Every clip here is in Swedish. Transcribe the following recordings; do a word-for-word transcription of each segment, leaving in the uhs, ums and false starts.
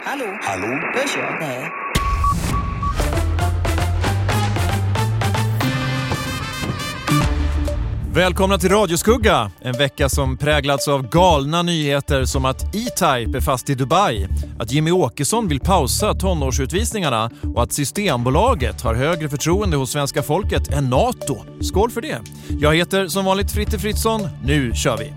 Hallå? Hallå? Hörs jag? Nej. Välkomna till Radioskugga, en vecka som präglats av galna nyheter som att E-Type är fast i Dubai, att Jimmy Åkesson vill pausa tonårsutvisningarna och att Systembolaget har högre förtroende hos svenska folket än NATO. Skål för det! Jag heter som vanligt Fritte Fritzson, nu kör vi!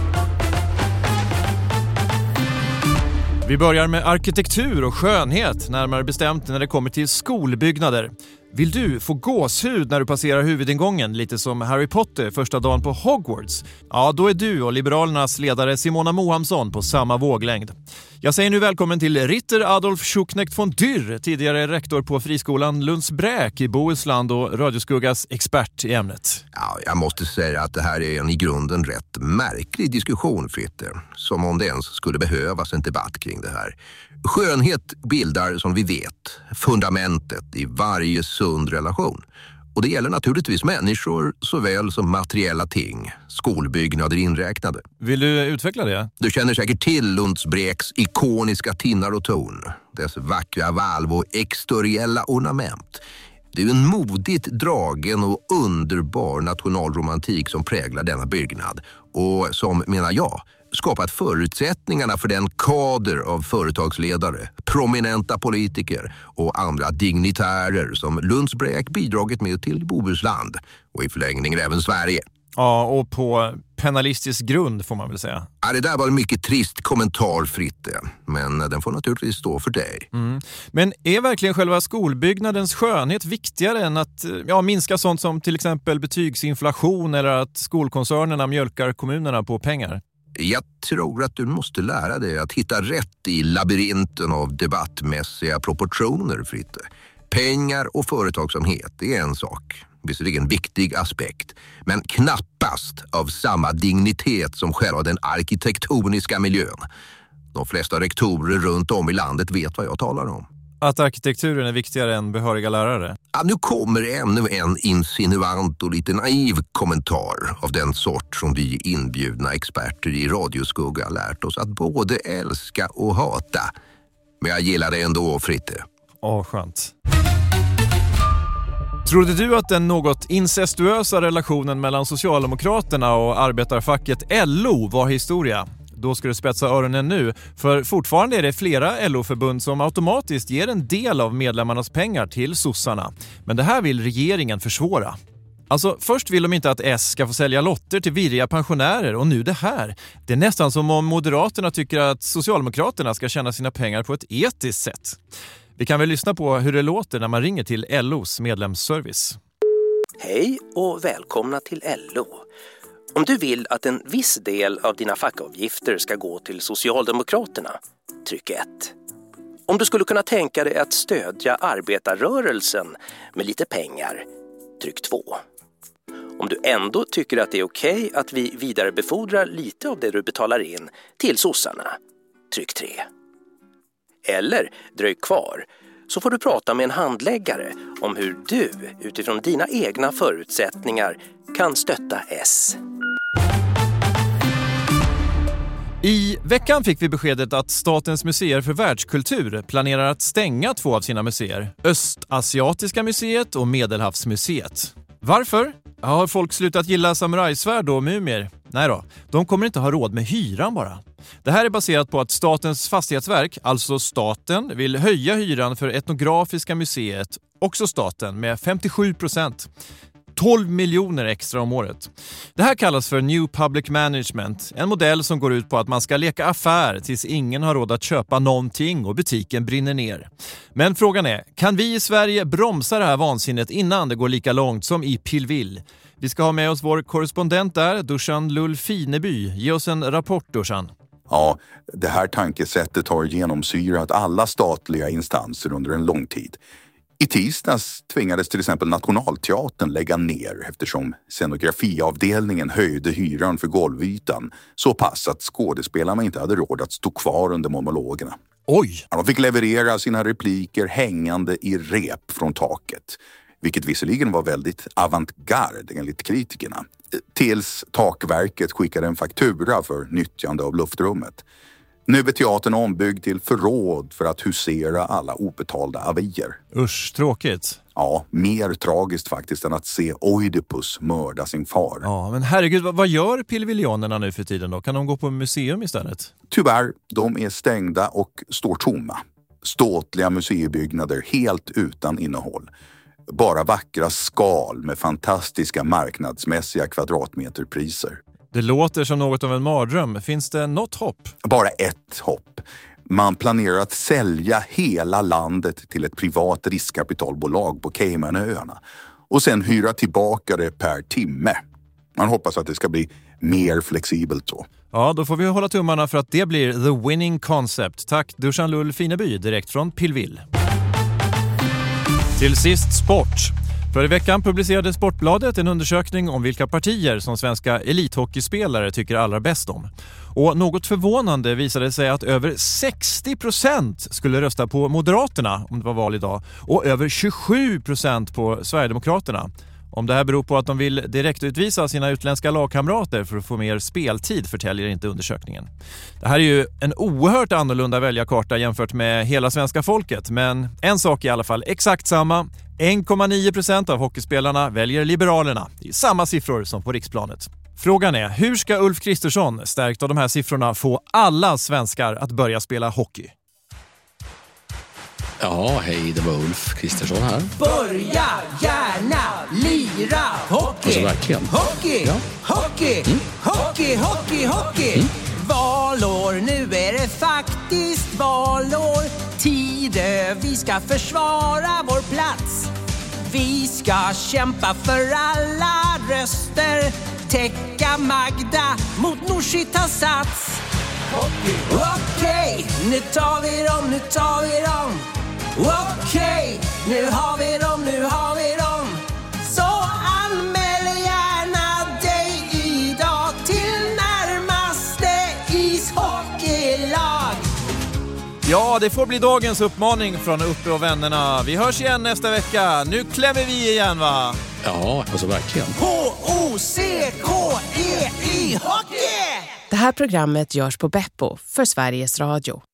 Vi börjar med arkitektur och skönhet, närmare bestämt när det kommer till skolbyggnader. Vill du få gåshud när du passerar huvudingången, lite som Harry Potter första dagen på Hogwarts? Ja, då är du och Liberalernas ledare Simona Mohamsson på samma våglängd. Jag säger nu välkommen till Ritter Adolf Schucknecht von Dürr, tidigare rektor på friskolan Lundsbräk i Bohuslän och Radioskuggas expert i ämnet. Ja, jag måste säga att det här är en i grunden rätt märklig diskussion, Fritte. Som om det ens skulle behövas en debatt kring det här. Skönhet bildar, som vi vet, fundamentet i varje sund relation. Och det gäller naturligtvis människor såväl som materiella ting, skolbyggnader inräknade. Vill du utveckla det? Du känner säkert till Lundsbräks ikoniska tinnar och torn, dess vackra valv och exteriella ornament. Det är en modigt dragen och underbar nationalromantik som präglar denna byggnad och som, menar jag, skapat förutsättningarna för den kader av företagsledare, prominenta politiker och andra dignitärer som Lundsbräk bidragit med till Bohuslän och i förlängningen även Sverige. Ja, och på penalistisk grund får man väl säga. Ja, det där var en mycket trist kommentar, Fritte, men den får naturligtvis stå för dig. Mm. Men är verkligen själva skolbyggnadens skönhet viktigare än att ja, minska sånt som till exempel betygsinflation eller att skolkoncernerna mjölkar kommunerna på pengar? Jag tror att du måste lära dig att hitta rätt i labyrinten av debattmässiga proportioner, Fritte. Pengar och företagsamhet är en sak, visserligen en viktig aspekt, men knappast av samma dignitet som själva den arkitektoniska miljön. De flesta rektorer runt om i landet vet vad jag talar om. Att arkitekturen är viktigare än behöriga lärare? Ja, nu kommer ännu en insinuant och lite naiv kommentar av den sort som vi inbjudna experter i Radioskugga lärt oss att både älska och hata. Men jag gillar det ändå, Fritte. Åh, skönt. Trodde du att den något incestuösa relationen mellan Socialdemokraterna och arbetarfacket L O var historia? Då ska du spetsa öronen nu, för fortfarande är det flera L O-förbund som automatiskt ger en del av medlemmarnas pengar till sossarna. Men det här vill regeringen försvåra. Alltså, först vill de inte att S ska få sälja lotter till virriga pensionärer och nu det här. Det är nästan som om Moderaterna tycker att Socialdemokraterna ska tjäna sina pengar på ett etiskt sätt. Vi kan väl lyssna på hur det låter när man ringer till L O:s medlemsservice. Hej och välkomna till L O. Om du vill att en viss del av dina fackavgifter ska gå till Socialdemokraterna, tryck ett. Om du skulle kunna tänka dig att stödja arbetarrörelsen med lite pengar, tryck två. Om du ändå tycker att det är okej att vi vidarebefordrar lite av det du betalar in till sossarna, tryck tre. Eller dröj kvar, så får du prata med en handläggare om hur du utifrån dina egna förutsättningar kan stötta S. I veckan fick vi beskedet att Statens museer för världskultur planerar att stänga två av sina museer. Östasiatiska museet och Medelhavsmuseet. Varför? Har folk slutat gilla samurajsvärd och mumier? Nej då, de kommer inte ha råd med hyran bara. Det här är baserat på att Statens fastighetsverk, alltså staten, vill höja hyran för etnografiska museet, också staten, med femtiosju procent. tolv miljoner extra om året. Det här kallas för New Public Management, en modell som går ut på att man ska leka affär tills ingen har råd att köpa någonting och butiken brinner ner. Men frågan är, kan vi i Sverige bromsa det här vansinnet innan det går lika långt som i Pillville? Vi ska ha med oss vår korrespondent där, Dusan Lull-Fineby. Ge oss en rapport, Dusan. Ja, det här tankesättet har genomsyrat alla statliga instanser under en lång tid. I tisdags tvingades till exempel Nationalteatern lägga ner eftersom scenografiavdelningen höjde hyran för golvytan så pass att skådespelarna inte hade råd att stå kvar under monologerna. Oj! De fick leverera sina repliker hängande i rep från taket, vilket visserligen var väldigt avantgarde enligt kritikerna. Tills takverket skickade en faktura för nyttjande av luftrummet. Nu är teatern ombyggd till förråd för att husera alla obetalda avier. Usch, tråkigt. Ja, mer tragiskt faktiskt än att se Oidipus mörda sin far. Ja, men herregud, vad, vad gör pilviljonerna nu för tiden då? Kan de gå på museum istället? Tyvärr, de är stängda och står tomma. Ståtliga museibyggnader helt utan innehåll. Bara vackra skal med fantastiska marknadsmässiga kvadratmeterpriser. Det låter som något av en mardröm. Finns det något hopp? Bara ett hopp. Man planerar att sälja hela landet till ett privat riskkapitalbolag på Caymanöarna och sen hyra tillbaka det per timme. Man hoppas att det ska bli mer flexibelt så. Ja, då får vi hålla tummarna för att det blir the winning concept. Tack Dusan Lull Fineby direkt från Pillvill. Till sist sport. För i veckan publicerade Sportbladet en undersökning om vilka partier som svenska elithockeyspelare tycker allra bäst om. Och något förvånande visade sig att över sextio procent skulle rösta på Moderaterna om det var val idag och över tjugosju procent på Sverigedemokraterna. Om det här beror på att de vill direktutvisa sina utländska lagkamrater för att få mer speltid förtäljer inte undersökningen. Det här är ju en oerhört annorlunda väljarkarta jämfört med hela svenska folket, men en sak är i alla fall exakt samma. en komma nio procent av hockeyspelarna väljer Liberalerna. Det är samma siffror som på riksplanet. Frågan är, hur ska Ulf Kristersson, stärkt av de här siffrorna, få alla svenskar att börja spela hockey? Ja, hej, det var Ulf Kristersson här. Börja gärna lira hockey. Alltså verkligen. Hockey, ja. hockey, mm. hockey, hockey, hockey. Mm. Valår, nu är det faktiskt valår. Tider, vi ska försvara vår plats. Vi ska kämpa för alla röster. Täcka Magda mot Norsitas sats. Okej, okay, nu tar vi dem, nu tar vi dem. Okej, okay, nu har vi dem, nu har vi dem. Så anmäl gärna dig idag till närmaste ishockeylag. Ja, det får bli dagens uppmaning från Uppe och vännerna. Vi hörs igen nästa vecka. Nu klämmer vi igen, va? Ja, alltså verkligen. H O C K E I Hockey! Det här programmet görs på Beppo för Sveriges Radio.